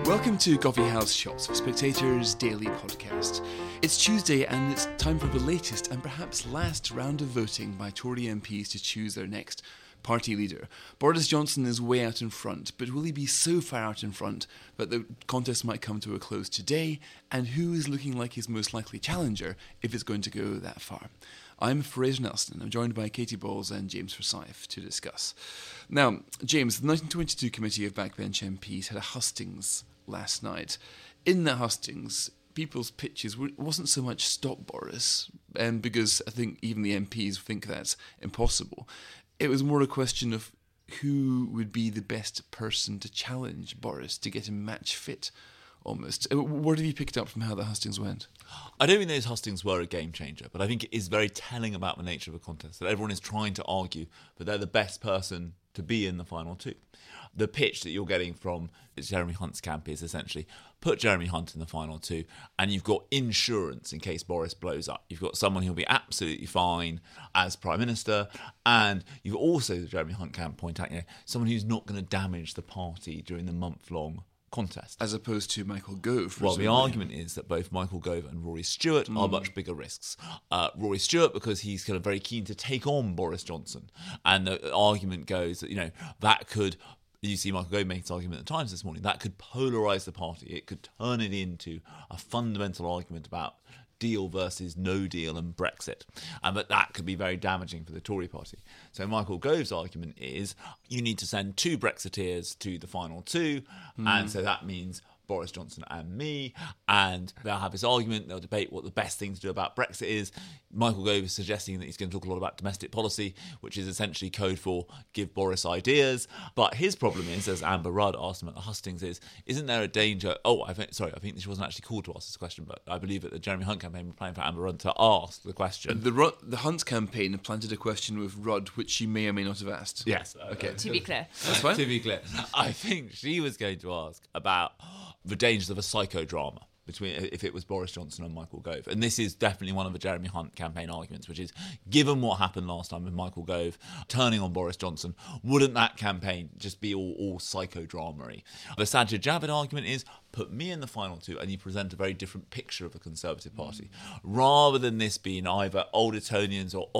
Welcome to Coffee House Shots, Spectator's daily podcast. It's Tuesday and it's time for the latest and perhaps last round of voting by Tory MPs to choose their next party leader. Boris Johnson is way out in front, but will he be so far out in front that the contest might come to a close today? And who is looking like his most likely challenger if it's going to go that far? I'm Fraser Nelson. I'm joined by Katie Bowles and James Forsyth to discuss. Now, James, the 1922 Committee of Backbench MPs had a hustings last night. In the hustings, people's pitches wasn't so much stop Boris, because I think even the MPs think that's impossible. It was more a question of who would be the best person to challenge Boris to get him match fit, almost. What have you picked up from how the hustings went? I don't think those hustings were a game changer, but I think it is very telling about the nature of a contest that everyone is trying to argue that they're the best person to be in the final two. The pitch that you're getting from Jeremy Hunt's camp is essentially put Jeremy Hunt in the final two and you've got insurance in case Boris blows up. You've got someone who'll be absolutely fine as Prime Minister, and you've also, the Jeremy Hunt camp point out, someone who's not going to damage the party during the month-long contest. As opposed to Michael Gove. Well, the argument is that both Michael Gove and Rory Stewart are much bigger risks. Rory Stewart, because he's kind of very keen to take on Boris Johnson. And the argument goes that, that could... You see Michael Gove making this argument at the Times this morning. That could polarise the party. It could turn it into a fundamental argument about deal versus no deal and Brexit. And that could be very damaging for the Tory party. So Michael Gove's argument is you need to send two Brexiteers to the final two. And so that means Boris Johnson and me, and they'll have this argument, they'll debate what the best thing to do about Brexit is. Michael Gove is suggesting that he's going to talk a lot about domestic policy, which is essentially code for give Boris ideas. But his problem is, as Amber Rudd asked him at the hustings, isn't there a danger... I think she wasn't actually called to ask this question, but I believe that the Jeremy Hunt campaign were planning for Amber Rudd to ask the question. The Hunt campaign planted a question with Rudd, which she may or may not have asked. Yes. Okay. To be clear. That's fine. To be clear. I think she was going to ask about the dangers of a psychodrama if it was Boris Johnson and Michael Gove. And this is definitely one of the Jeremy Hunt campaign arguments, which is, given what happened last time with Michael Gove turning on Boris Johnson, wouldn't that campaign just be all psychodrama-y? The Sajid Javid argument is, put me in the final two and you present a very different picture of the Conservative Party. Rather than this being either old Etonians or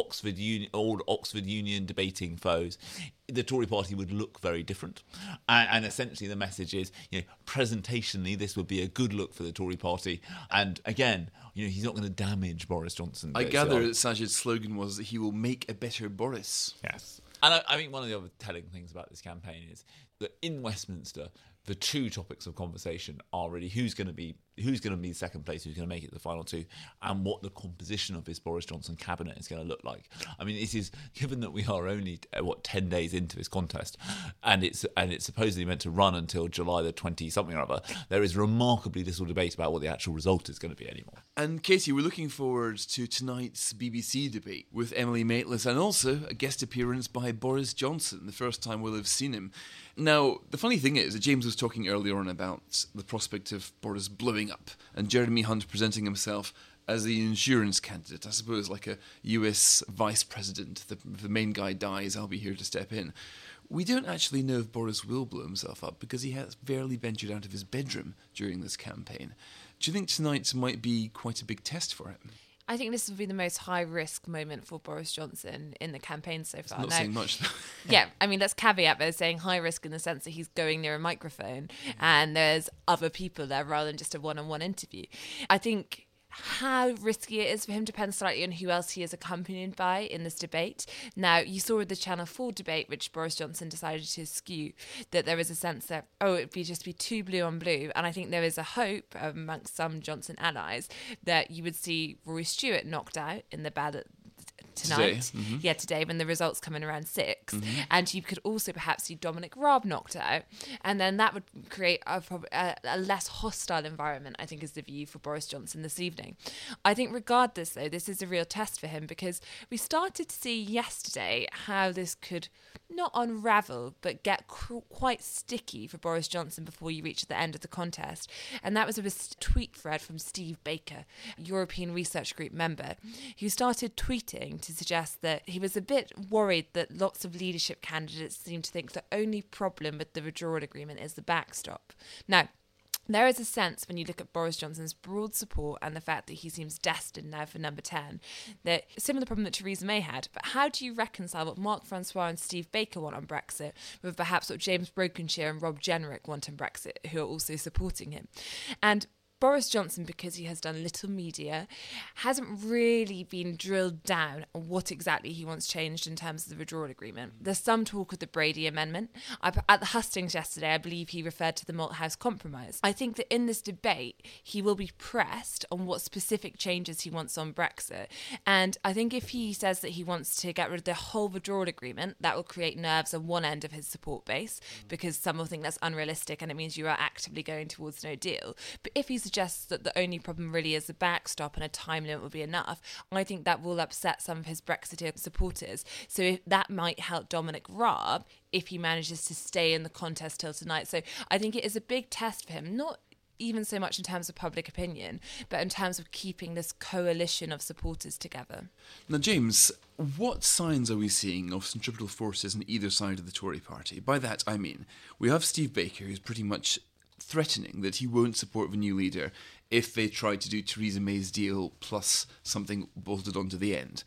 old Oxford Union debating foes, the Tory party would look very different. And essentially the message is, presentationally, this would be a good look for the Tory party. And again, he's not going to damage Boris Johnson. I gather that Sajid's slogan was that he will make a better Boris. Yes. And I think one of the other telling things about this campaign is that in Westminster, the two topics of conversation are really who's going to be second place, who's going to make it to the final two, and what the composition of this Boris Johnson cabinet is going to look like. I mean, it is, given that we are only 10 days into this contest, and it's supposedly meant to run until July the 20 something or other, there is remarkably little debate about what the actual result is going to be anymore. And Katie, we're looking forward to tonight's BBC debate with Emily Maitlis, and also a guest appearance by Boris Johnson, the first time we'll have seen him. Now, the funny thing is that James was talking earlier on about the prospect of Boris blowing up and Jeremy Hunt presenting himself as the insurance candidate. I suppose like a US vice president. If the main guy dies, I'll be here to step in. We don't actually know if Boris will blow himself up because he has barely ventured out of his bedroom during this campaign. Do you think tonight might be quite a big test for him? I think this will be the most high-risk moment for Boris Johnson in the campaign so far. Not saying much, though. Yeah, I mean, let's caveat by saying high risk in the sense that he's going near a microphone and there's other people there rather than just a one-on-one interview. I think how risky it is for him depends slightly on who else he is accompanied by in this debate. Now, you saw with the Channel 4 debate, which Boris Johnson decided to skew, that there is a sense that, it'd just be too blue on blue. And I think there is a hope amongst some Johnson allies that you would see Rory Stewart knocked out in the ballot tonight. Today. Mm-hmm. Yeah, today when the results come in around 6. Mm-hmm. And you could also perhaps see Dominic Raab knocked out. And then that would create a less hostile environment, I think, is the view for Boris Johnson this evening. I think regardless, though, this is a real test for him because we started to see yesterday how this could not unravel, but get quite sticky for Boris Johnson before you reach the end of the contest. And that was a tweet thread from Steve Baker, European Research Group member, who started tweeting to suggest that he was a bit worried that lots of leadership candidates seem to think the only problem with the withdrawal agreement is the backstop. Now, there is a sense when you look at Boris Johnson's broad support and the fact that he seems destined now for number 10, that similar problem that Theresa May had. But how do you reconcile what Mark Francois and Steve Baker want on Brexit with perhaps what James Brokenshire and Rob Jenrick want on Brexit, who are also supporting him? And Boris Johnson, because he has done little media, hasn't really been drilled down on what exactly he wants changed in terms of the withdrawal agreement. There's some talk of the Brady Amendment. At the hustings yesterday, I believe he referred to the Malthouse Compromise. I think that in this debate, he will be pressed on what specific changes he wants on Brexit. And I think if he says that he wants to get rid of the whole withdrawal agreement, that will create nerves on one end of his support base, because some will think that's unrealistic and it means you are actively going towards no deal. But if he suggests that the only problem really is the backstop and a time limit will be enough, I think that will upset some of his Brexiteer supporters. So that might help Dominic Raab if he manages to stay in the contest till tonight. So I think it is a big test for him, not even so much in terms of public opinion, but in terms of keeping this coalition of supporters together. Now, James, what signs are we seeing of centripetal forces on either side of the Tory party? By that, I mean, we have Steve Baker, who's pretty much threatening that he won't support the new leader if they try to do Theresa May's deal plus something bolted onto the end.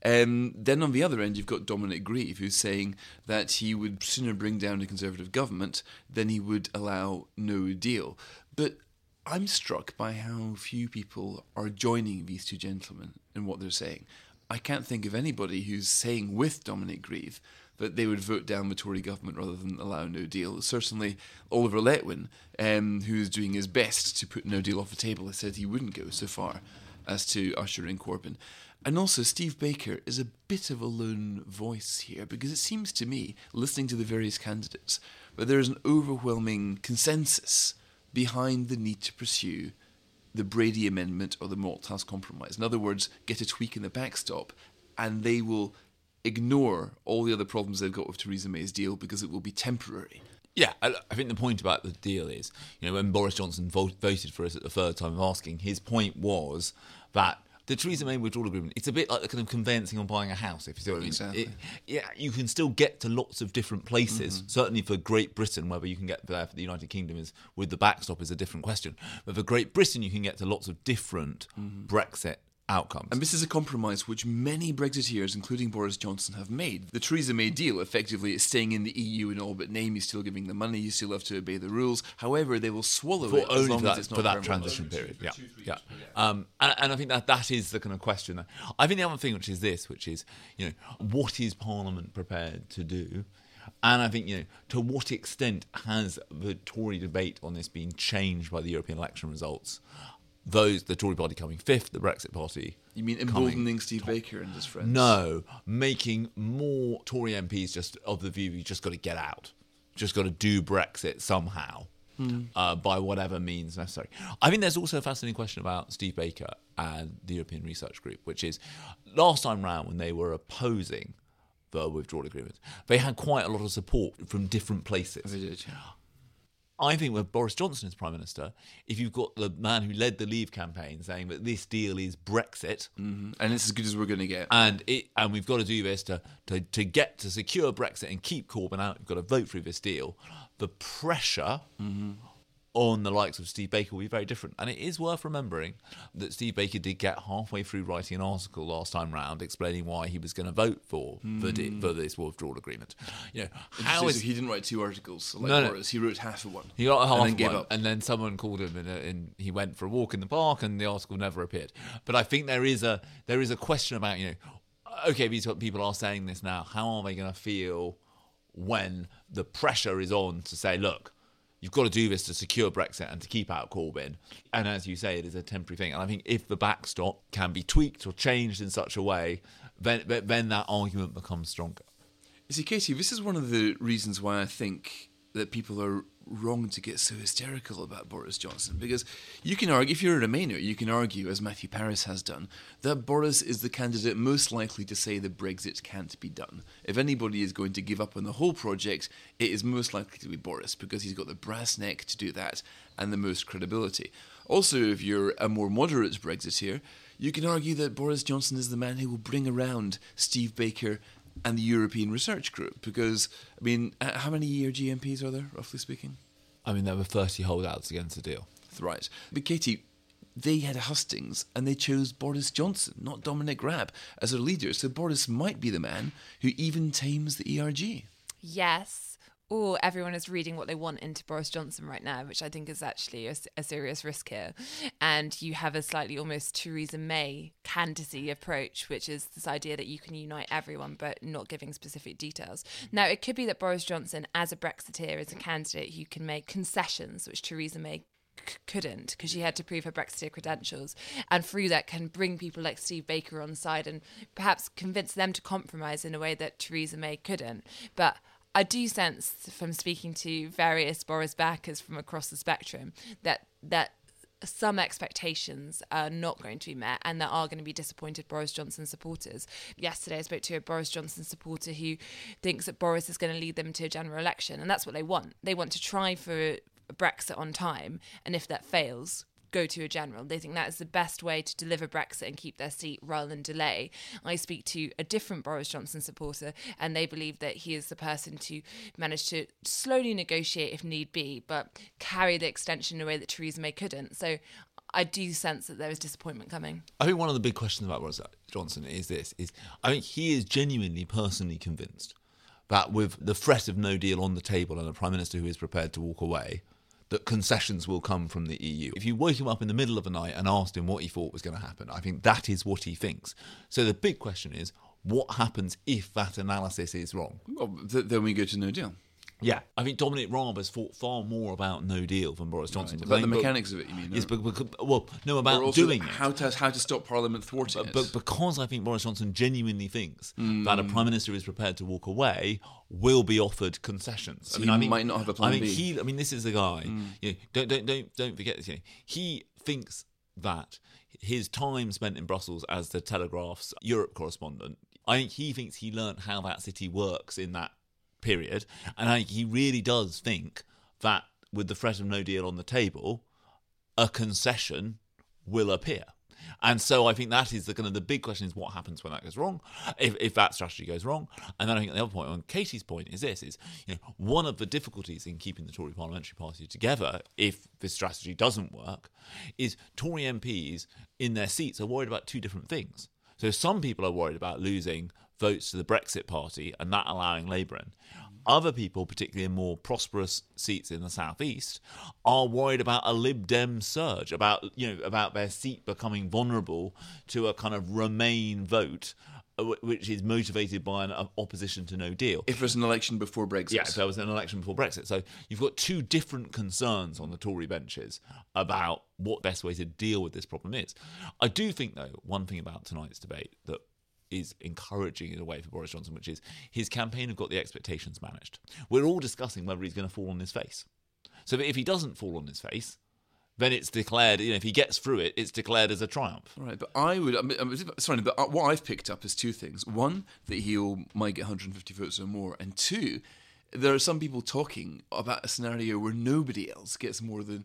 Then on the other end, you've got Dominic Grieve, who's saying that he would sooner bring down a Conservative government than he would allow no deal. But I'm struck by how few people are joining these two gentlemen in what they're saying. I can't think of anybody who's saying with Dominic Grieve that they would vote down the Tory government rather than allow no deal. Certainly Oliver Letwin, who's doing his best to put no deal off the table, has said he wouldn't go so far as to usher in Corbyn. And also Steve Baker is a bit of a lone voice here, because it seems to me, listening to the various candidates, that there is an overwhelming consensus behind the need to pursue the Brady Amendment or the Malthouse Compromise. In other words, get a tweak in the backstop, and they will ignore all the other problems they've got with Theresa May's deal because it will be temporary. Yeah, I think the point about the deal is, when Boris Johnson voted for us at the third time of asking, his point was that the Theresa May withdrawal agreement, it's a bit like the kind of conveyancing on buying a house, if you see what I mean. Exactly. You can still get to lots of different places. Certainly for Great Britain, whether you can get there for the United Kingdom is with the backstop is a different question. But for Great Britain, you can get to lots of different Brexit outcomes. And this is a compromise which many Brexiteers, including Boris Johnson, have made. The Theresa May deal effectively is staying in the EU in all but name. You're still giving them money. You still have to obey the rules. However, they will swallow it as long as it's not for that permanent. transition period. Yeah. And I think that is the kind of question. I think the other thing, which is, what is Parliament prepared to do? And I think, to what extent has the Tory debate on this been changed by the European election results? The Tory party coming fifth, the Brexit party. You mean emboldening Steve Baker and his friends? No, making more Tory MPs just of the view you just got to get out, just got to do Brexit somehow, by whatever means necessary. I think there's also a fascinating question about Steve Baker and the European Research Group, which is last time round when they were opposing the withdrawal agreement, they had quite a lot of support from different places. They did, yeah. I think with Boris Johnson as Prime Minister, if you've got the man who led the Leave campaign saying that this deal is Brexit, and it's as good as we're going to get, and we've got to do this to secure Brexit and keep Corbyn out, you've got to vote through this deal, the pressure on the likes of Steve Baker will be very different. And it is worth remembering that Steve Baker did get halfway through writing an article last time round explaining why he was going to vote for this withdrawal agreement. So he didn't write two articles like Boris. He wrote half of one. He got half and then of gave one, up. and then someone called him, and he went for a walk in the park, and the article never appeared. But I think there is a question about okay, these people are saying this now. How are they going to feel when the pressure is on to say, look, you've got to do this to secure Brexit and to keep out Corbyn. And as you say, it is a temporary thing. And I think if the backstop can be tweaked or changed in such a way, then that argument becomes stronger. You see, Katie, this is one of the reasons why I think that people are wrong to get so hysterical about Boris Johnson, because you can argue, if you're a Remainer, you can argue, as Matthew Paris has done, that Boris is the candidate most likely to say that Brexit can't be done. If anybody is going to give up on the whole project, it is most likely to be Boris, because he's got the brass neck to do that and the most credibility. Also, if you're a more moderate Brexiteer, you can argue that Boris Johnson is the man who will bring around Steve Baker and the European Research Group, because, how many GMPs are there, roughly speaking? I mean, there were 30 holdouts against the deal. Right. But Katie, they had a hustings and they chose Boris Johnson, not Dominic Raab, as their leader. So Boris might be the man who even tames the ERG. Yes. Or everyone is reading what they want into Boris Johnson right now, which I think is actually a serious risk here. And you have a slightly almost Theresa May candidacy approach, which is this idea that you can unite everyone but not giving specific details. Now, it could be that Boris Johnson, as a Brexiteer, is a candidate who can make concessions, which Theresa May couldn't, because she had to prove her Brexiteer credentials, and through that can bring people like Steve Baker on side and perhaps convince them to compromise in a way that Theresa May couldn't. But I do sense from speaking to various Boris backers from across the spectrum that some expectations are not going to be met and there are going to be disappointed Boris Johnson supporters. Yesterday I spoke to a Boris Johnson supporter who thinks that Boris is going to lead them to a general election, and that's what they want. They want to try for Brexit on time, and if that fails, go to a general. They think that is the best way to deliver Brexit and keep their seat rather than delay. I speak to a different Boris Johnson supporter and they believe that he is the person to manage to slowly negotiate if need be, but carry the extension in a way that Theresa May couldn't. So I do sense that there is disappointment coming. I think one of the big questions about Boris Johnson is I think he is genuinely personally convinced that with the threat of no deal on the table and a Prime Minister who is prepared to walk away, that concessions will come from the EU. If you woke him up in the middle of the night and asked him what he thought was going to happen, I think that is what he thinks. So the big question is, what happens if that analysis is wrong? Well, then we go to no deal. Yeah. I think Dominic Raab has thought far more about no deal than Boris Johnson. Right. About the mechanics of it, you mean? Yes, about doing it. How to stop Parliament thwarting it. But because I think Boris Johnson genuinely thinks that a Prime Minister is prepared to walk away will be offered concessions. So I mean, might not have a plan B. This is the guy. You know, don't forget this. You know, he thinks that his time spent in Brussels as the Telegraph's Europe correspondent, I think he thinks he learnt how that city works in that period, and I think he really does think that with the threat of no deal on the table, a concession will appear. And so I think that is the big question is what happens when that goes wrong, if that strategy goes wrong. And then I think the other point, on Katie's point, is one of the difficulties in keeping the Tory parliamentary party together, if this strategy doesn't work, is Tory MPs in their seats are worried about two different things. So some people are worried about losing votes to the Brexit party and that allowing Labour in. Other people, particularly in more prosperous seats in the southeast, are worried about a Lib Dem surge, about their seat becoming vulnerable to a kind of Remain vote, which is motivated by an opposition to no deal. If there's an election before Brexit. Yeah, if there was an election before Brexit. So you've got two different concerns on the Tory benches about what the best way to deal with this problem is. I do think, though, one thing about tonight's debate that is encouraging in a way for Boris Johnson, which is his campaign have got the expectations managed. We're all discussing whether he's going to fall on his face. So that if he doesn't fall on his face, then it's declared, if he gets through it, it's declared as a triumph. Right, but what I've picked up is two things. One, that he might get 150 votes or more, and two, there are some people talking about a scenario where nobody else gets more than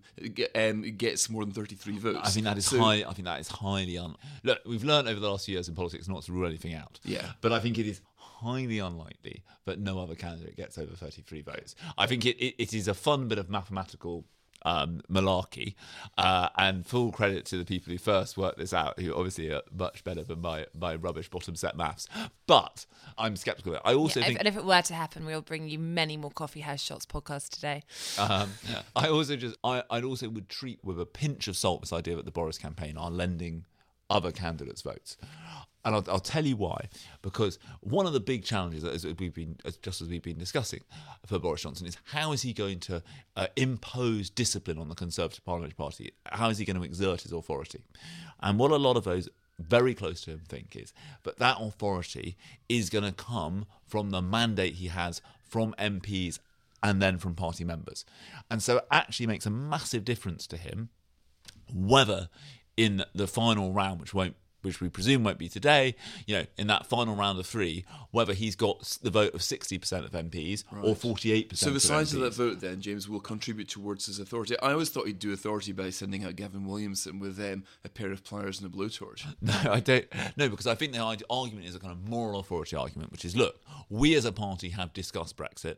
33 votes. I think that is high. I think that is highly Look, we've learned over the last few years in politics not to rule anything out. Yeah, but I think it is highly unlikely that no other candidate gets over 33 votes. I think it is a fun bit of mathematical malarkey, and full credit to the people who first worked this out, who obviously are much better than my rubbish bottom set maths. But I'm sceptical. I also think, and if it were to happen, we'll bring you many more Coffee House Shots podcasts today. I'd also would treat with a pinch of salt this idea that the Boris campaign are lending other candidates votes. And I'll tell you why. Because one of the big challenges, as we've been discussing for Boris Johnson, is how is he going to impose discipline on the Conservative Parliamentary Party? How is he going to exert his authority? And what a lot of those very close to him think is that authority is going to come from the mandate he has from MPs and then from party members. And so it actually makes a massive difference to him whether in the final round, which won't which we presume won't be today, in that final round of 3, whether he's got the vote of 60% of MPs or 48%. So the size of of that vote, then, James, will contribute towards his authority. I always thought he'd do authority by sending out Gavin Williamson with a pair of pliers and a blowtorch. No, I don't. No, because I think the argument is a kind of moral authority argument, which is, look, we as a party have discussed Brexit.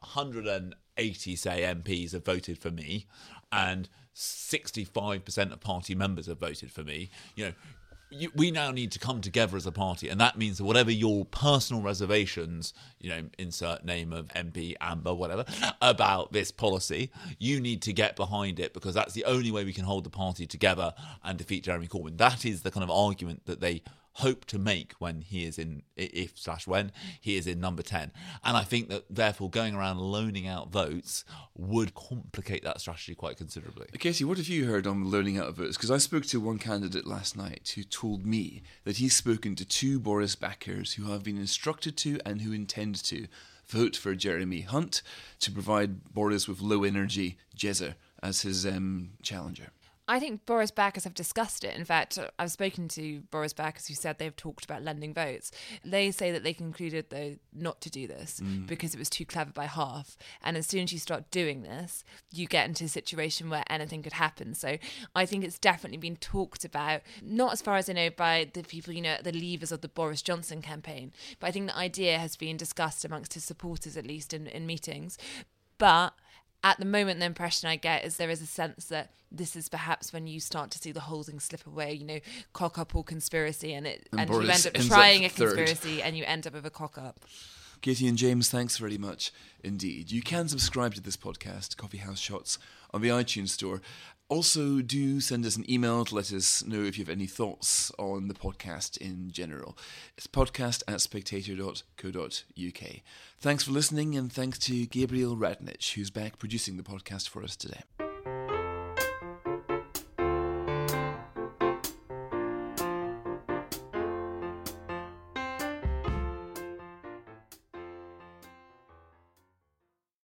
180, say, MPs have voted for me, and 65% of party members have voted for me. We now need to come together as a party, and that means that whatever your personal reservations, insert name of MP, Amber, whatever, about this policy, you need to get behind it, because that's the only way we can hold the party together and defeat Jeremy Corbyn. That is the kind of argument that they hope to make when he is in, when he is in number 10. And I think that therefore going around loaning out votes would complicate that strategy quite considerably. Casey, what have you heard on loaning out votes? Because I spoke to one candidate last night who told me that he's spoken to 2 Boris backers who have been instructed to and who intend to vote for Jeremy Hunt to provide Boris with low energy Jezza as his challenger. I think Boris backers have discussed it. In fact, I've spoken to Boris backers who said they've talked about lending votes. They say that they concluded, though, not to do this because it was too clever by half. And as soon as you start doing this, you get into a situation where anything could happen. So I think it's definitely been talked about, not as far as I know by the people, the levers of the Boris Johnson campaign, but I think the idea has been discussed amongst his supporters, at least in meetings. But at the moment, the impression I get is there is a sense that this is perhaps when you start to see the whole thing slip away, cock up or conspiracy, and you end up trying a conspiracy and you end up with a cock up. Katie and James, thanks very much indeed. You can subscribe to this podcast, Coffee House Shots, on the iTunes Store. Also, do send us an email to let us know if you have any thoughts on the podcast in general. It's podcast@spectator.co.uk. Thanks for listening, and thanks to Gabriel Radnich, who's back producing the podcast for us today.